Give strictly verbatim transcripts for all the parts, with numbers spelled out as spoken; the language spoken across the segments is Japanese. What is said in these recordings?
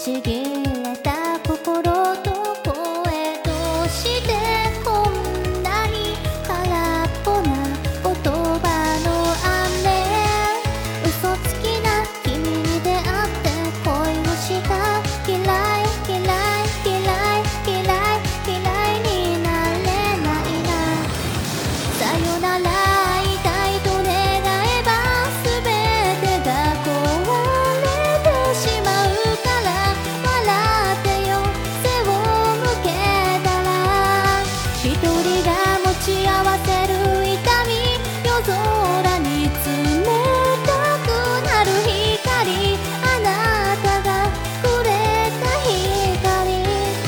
ちぎれた心と声どうしてこんなに空っぽな言葉の雨嘘つきな君に出会って恋をした嫌い嫌い嫌い嫌い嫌いになれないなさよなら会いたいと願えば全てが壊れてしまうから笑ってよ背を向けたら一人が持ち合わせる痛み夜空に冷たくなる光あなたがくれた光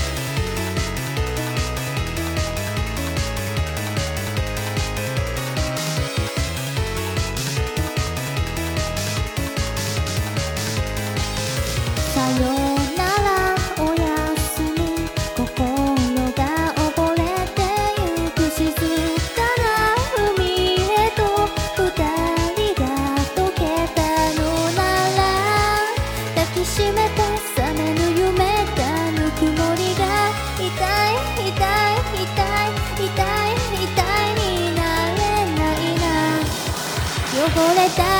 さよならおやすみ心が溺れてゆく静かな海へと二人が溶けたのなら抱きしめた覚めぬ夢がぬくもりが痛い痛い痛い痛い痛いになれないな汚れた